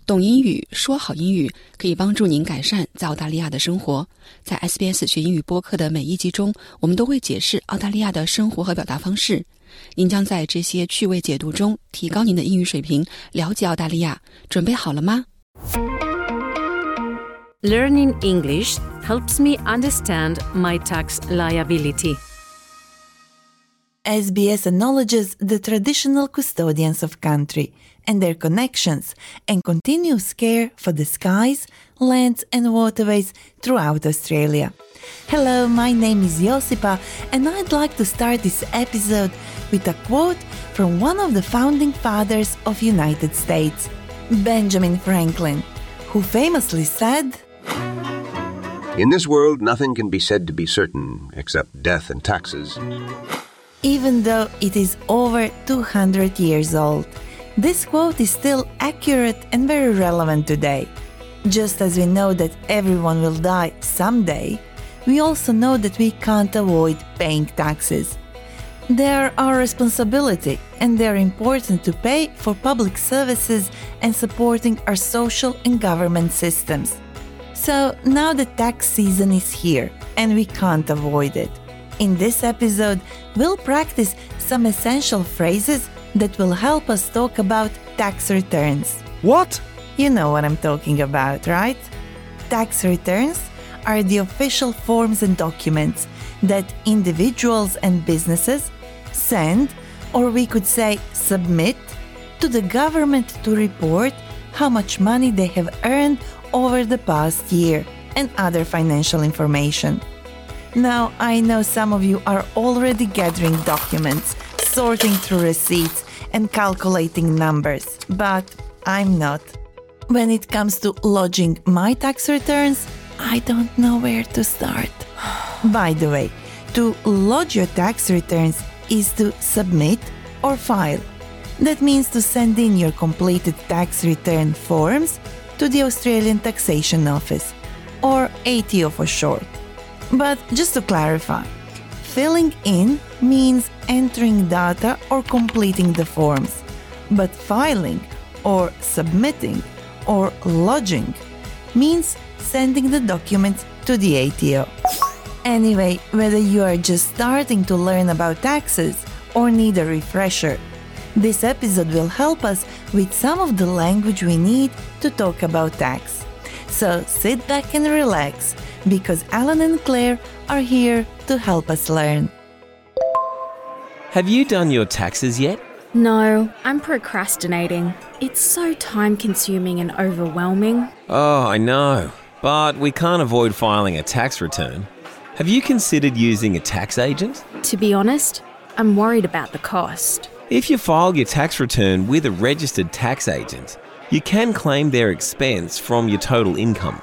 懂英语，说好英语，可以帮助您改善在澳大利亚的生活。在 SBS 学英语播客的每一集中，我们都会解释澳大利亚的生活和表达方式。您将在这些趣味解读中提高您的英语水平，了解澳大利亚。准备好了吗？ Learning English helps me understand my tax liability. SBS acknowledges the traditional custodians of country and their connections and continuous care for the skies, lands and waterways throughout Australia. Hello, my name is Josipa and I'd like to start this episode with a quote from one of the founding fathers of United States, Benjamin Franklin, who famously said, "In this world, nothing can be said to be certain except death and taxes." Even though it is over 200 years old, this quote is still accurate and very relevant today. Just as we know that everyone will die someday, we also know that we can't avoid paying taxes. They are our responsibility and they are important to pay for public services and supporting our social and government systems. So now the tax season is here and we can't avoid it. In this episode, we'll practice some essential phrases that will help us talk about tax returns. What? You know what I'm talking about, right? Tax returns are the official forms and documents that individuals and businesses send, or we could say submit, to the government to report how much money they have earned over the past year and other financial information. Now, I know some of you are already gathering documents, sorting through receipts, and calculating numbers, but I'm not. When it comes to lodging my tax returns, I don't know where to start. By the way, to lodge your tax returns is to submit or file. That means to send in your completed tax return forms to the Australian Taxation Office, or ATO for short. But just to clarify, filling in means entering data or completing the forms, but filing or submitting or lodging means sending the documents to the ATO. Anyway, whether you are just starting to learn about taxes or need a refresher, this episode will help us with some of the language we need to talk about tax. So sit back and relax, because Alan and Claire are here to help us learn. Have you done your taxes yet? No, I'm procrastinating. It's so time-consuming and overwhelming. Oh, I know. But we can't avoid filing a tax return. Have you considered using a tax agent? To be honest, I'm worried about the cost. If you file your tax return with a registered tax agent, you can claim their expense from your total income.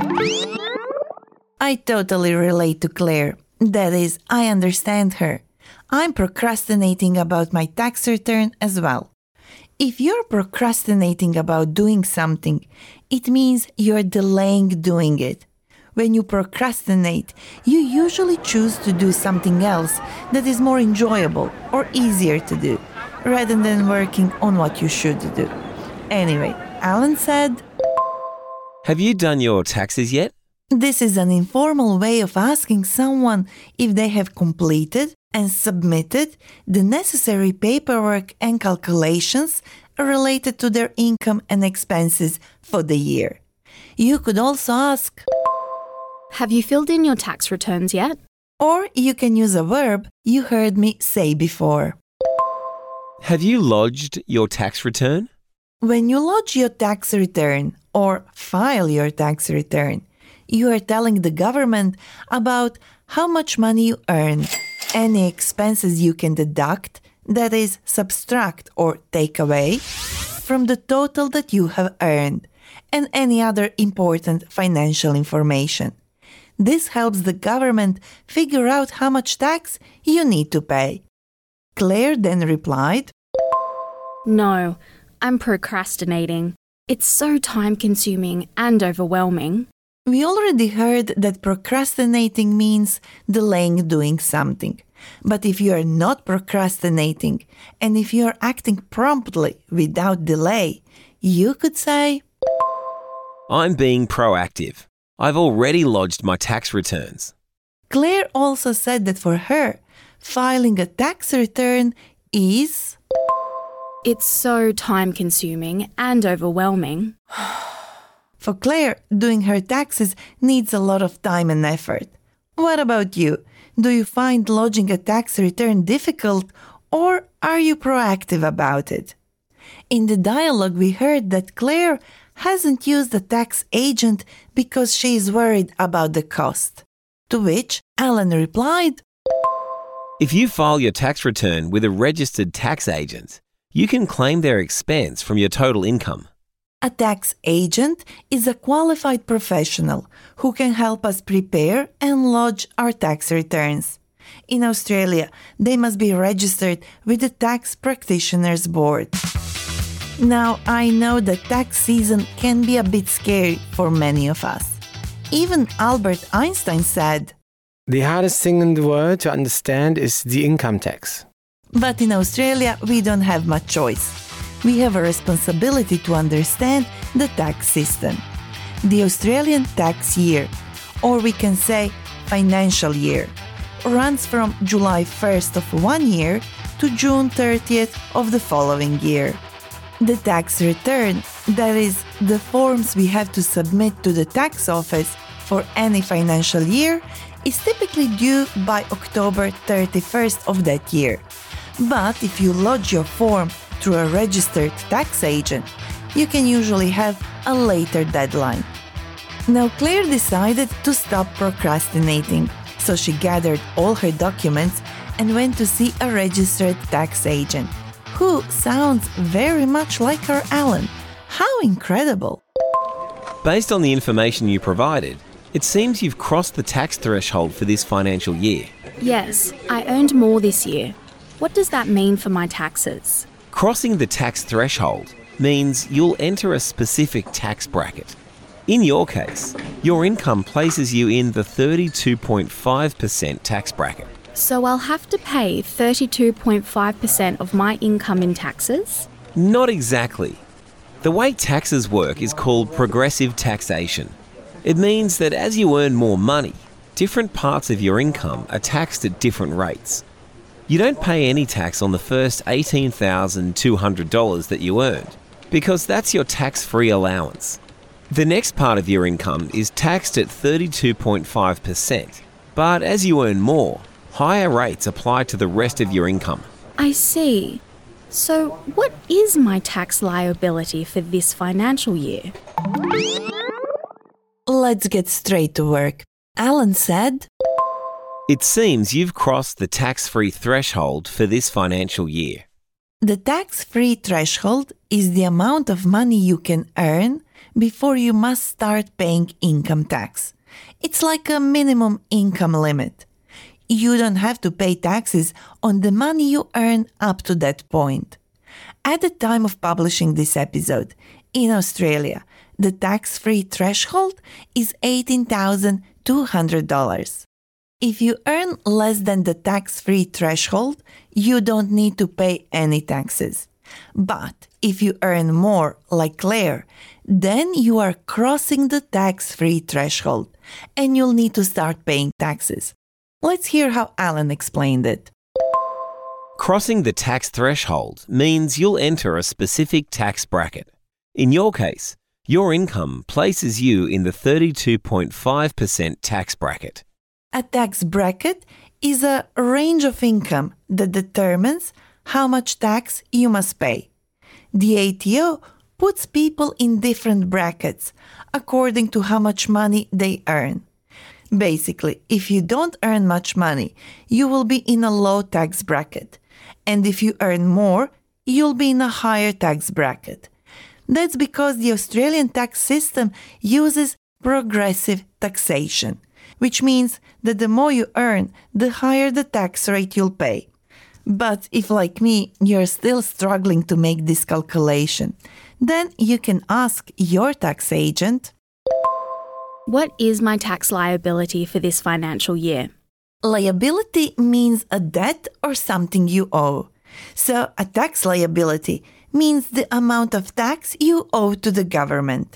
I totally relate to Claire. That is, I understand her. I'm procrastinating about my tax return as well. If you're procrastinating about doing something, it means you're delaying doing it. When you procrastinate, you usually choose to do something else that is more enjoyable or easier to do, rather than working on what you should do. Anyway, Alan said, Have you done your taxes yet? This is an informal way of asking someone if they have completed and submitted the necessary paperwork and calculations related to their income and expenses for the year. You could also ask, Have you filled in your tax returns yet? Or you can use a verb you heard me say before. Have you lodged your tax return? When you lodge your tax return or file your tax return, you are telling the government about how much money you earn, any expenses you can deduct, that is, subtract or take away, from the total that you have earned, and any other important financial information. This helps the government figure out how much tax you need to pay. Claire then replied, No, I'm procrastinating. It's so time-consuming and overwhelming. We already heard that procrastinating means delaying doing something. But if you are not procrastinating and if you are acting promptly without delay, you could say, I'm being proactive. I've already lodged my tax returns. Claire also said that for her, filing a tax return is... It's so time-consuming and overwhelming. For Claire, doing her taxes needs a lot of time and effort. What about you? Do you find lodging a tax return difficult, or are you proactive about it? In the dialogue, we heard that Claire hasn't used a tax agent because she is worried about the cost. To which Alan replied, If you file your tax return with a registered tax agent, you can claim their expense from your total income. A tax agent is a qualified professional who can help us prepare and lodge our tax returns. In Australia, they must be registered with the Tax Practitioners Board. Now, I know that tax season can be a bit scary for many of us. Even Albert Einstein said, The hardest thing in the world to understand is the income tax. But in Australia, we don't have much choice. We have a responsibility to understand the tax system. The Australian tax year, or we can say financial year, runs from July 1st of one year to June 30th of the following year. The tax return, that is, the forms we have to submit to the tax office for any financial year, is typically due by October 31st of that year. But if you lodge your form through a registered tax agent, you can usually have a later deadline. Now Claire decided to stop procrastinating, so she gathered all her documents and went to see a registered tax agent, who sounds very much like her Alan. How incredible! Based on the information you provided, it seems you've crossed the tax threshold for this financial year. Yes, I earned more this year. What does that mean for my taxes? Crossing the tax threshold means you'll enter a specific tax bracket. In your case, your income places you in the 32.5% tax bracket. So I'll have to pay 32.5% of my income in taxes? Not exactly. The way taxes work is called progressive taxation. It means that as you earn more money, different parts of your income are taxed at different rates. You don't pay any tax on the first $18,200 that you earned, because that's your tax-free allowance. The next part of your income is taxed at 32.5%, but as you earn more, higher rates apply to the rest of your income. I see. So what is my tax liability for this financial year? Let's get straight to work. Alan said, It seems you've crossed the tax-free threshold for this financial year. The tax-free threshold is the amount of money you can earn before you must start paying income tax. It's like a minimum income limit. You don't have to pay taxes on the money you earn up to that point. At the time of publishing this episode, in Australia, the tax-free threshold is $18,200. If you earn less than the tax-free threshold, you don't need to pay any taxes. But if you earn more, like Claire, then you are crossing the tax-free threshold and you'll need to start paying taxes. Let's hear how Alan explained it. Crossing the tax threshold means you'll enter a specific tax bracket. In your case, your income places you in the 32.5% tax bracket. A tax bracket is a range of income that determines how much tax you must pay. The ATO puts people in different brackets according to how much money they earn. Basically, if you don't earn much money, you will be in a low tax bracket. And if you earn more, you'll be in a higher tax bracket. That's because the Australian tax system uses progressive taxation, which means that the more you earn, the higher the tax rate you'll pay. But if, like me, you're still struggling to make this calculation, then you can ask your tax agent, What is my tax liability for this financial year? Liability means a debt or something you owe. So a tax liability means the amount of tax you owe to the government.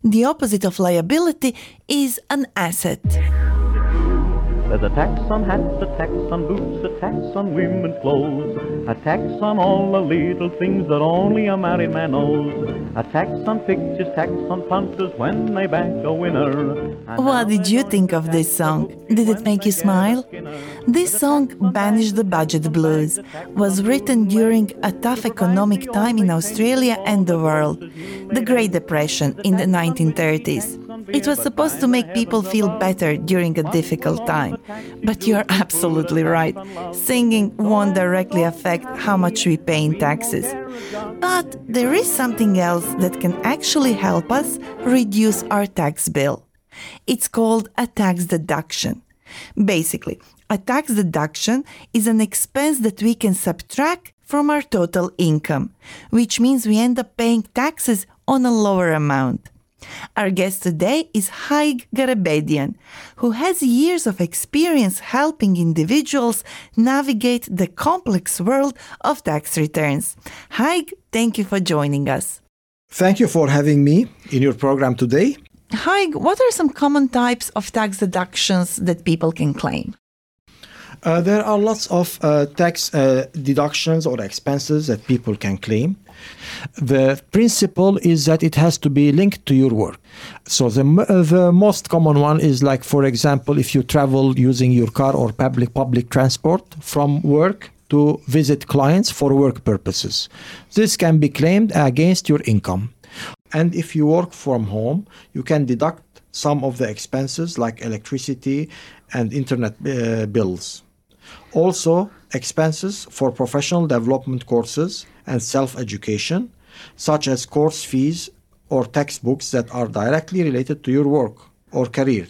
The opposite of liability is an asset. There's a tax on hats, a tax on boots, a tax on women's clothes, a tax on all the little things that only a married man knows, a tax on pictures, tax on punters when they back a winner. What did you think of this song? Did it make you smile? This song, Banish the Budget Blues, was written during a tough economic time in Australia and the world, the Great Depression in the 1930s. It was supposed to make people feel better during a difficult time. But you're absolutely right. Singing won't directly affect how much we pay in taxes. But there is something else that can actually help us reduce our tax bill. It's called a tax deduction. Basically, a tax deduction is an expense that we can subtract from our total income, which means we end up paying taxes on a lower amount. Our guest today is Haig Garabedian, who has years of experience helping individuals navigate the complex world of tax returns. Haig, thank you for joining us. Thank you for having me in your program today. Haig, what are some common types of tax deductions that people can claim? There are lots of tax deductions or expenses that people can claim. The principle is that it has to be linked to your work. So the most common one is, like, for example, if you travel using your car or public transport from work to visit clients for work purposes. This can be claimed against your income. And if you work from home, you can deduct some of the expenses like electricity and internet bills. Also, expenses for professional development courses and self-education, such as course fees or textbooks that are directly related to your work or career,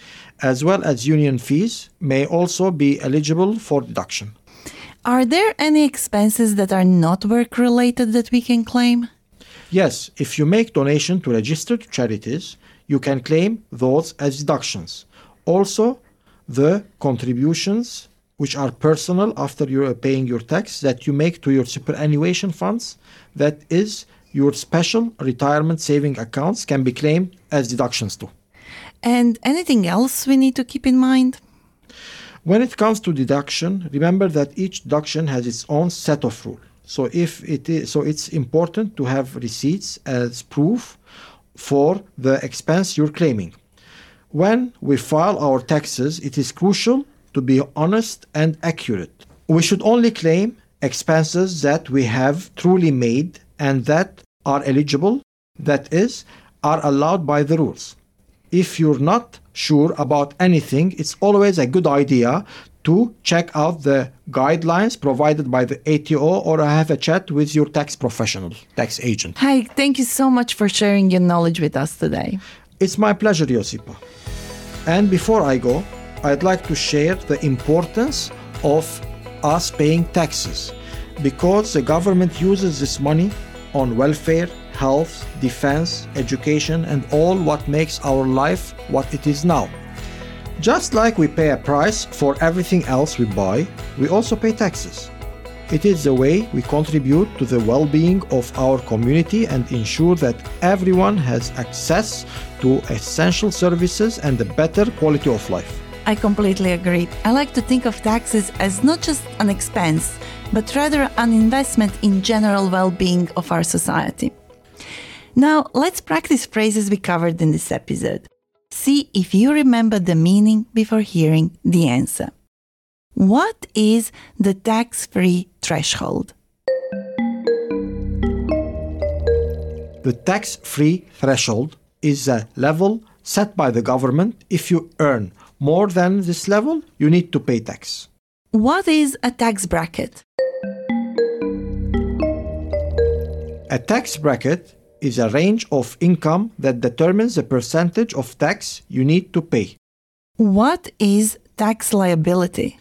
as well as union fees, may also be eligible for deduction. Are there any expenses that are not work-related that we can claim? Yes, if you make donation to registered charities, you can claim those as deductions. Also, the contributions which are personal after you're paying your tax that you make to your superannuation funds, that is your special retirement saving accounts, can be claimed as deductions too. And anything else we need to keep in mind? When it comes to deduction, remember that each deduction has its own set of rules. So it's important to have receipts as proof for the expense you're claiming. When we file our taxes, it is crucial to be honest and accurate. We should only claim expenses that we have truly made and that are eligible, that is, are allowed by the rules. If you're not sure about anything, it's always a good idea to check out the guidelines provided by the ATO or have a chat with your tax professional, tax agent. Hi, thank you so much for sharing your knowledge with us today. It's my pleasure, Josipa. And before I go, I'd like to share the importance of us paying taxes, because the government uses this money on welfare, health, defense, education, and all what makes our life what it is now. Just like we pay a price for everything else we buy, we also pay taxes. It is the way we contribute to the well-being of our community and ensure that everyone has access to essential services and a better quality of life. I completely agree. I like to think of taxes as not just an expense, but rather an investment in general well-being of our society. Now, let's practice phrases we covered in this episode. See if you remember the meaning before hearing the answer. What is the tax-free threshold? The tax-free threshold is a level set by the government. If you earn more than this level, you need to pay tax. What is a tax bracket? A tax bracket is a range of income that determines the percentage of tax you need to pay. What is tax liability?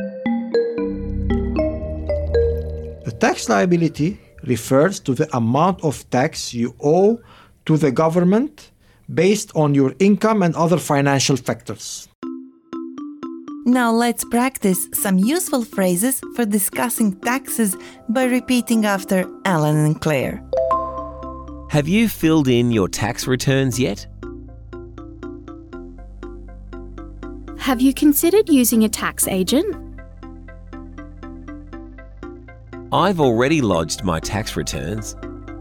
The tax liability refers to the amount of tax you owe to the government based on your income and other financial factors. Now let's practice some useful phrases for discussing taxes by repeating after Alan and Claire. Have you filled in your tax returns yet? Have you considered using a tax agent? I've already lodged my tax returns.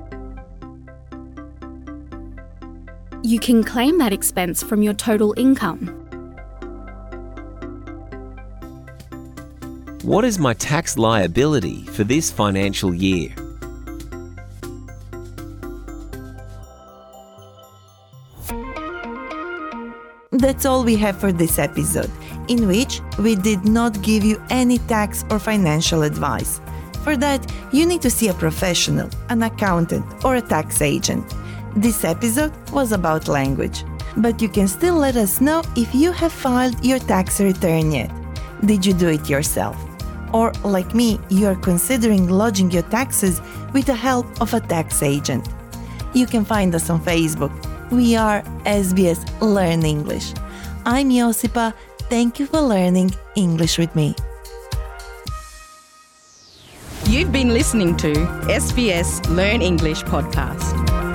You can claim that expense from your total income. What is my tax liability for this financial year? That's all we have for this episode, in which we did not give you any tax or financial advice. For that, you need to see a professional, an accountant, or a tax agent. This episode was about language, but you can still let us know if you have filed your tax return yet. Did you do it yourself? Or, like me, you are considering lodging your taxes with the help of a tax agent. You can find us on Facebook. We are SBS Learn English. I'm Josipa. Thank you for learning English with me. You've been listening to SBS Learn English podcast.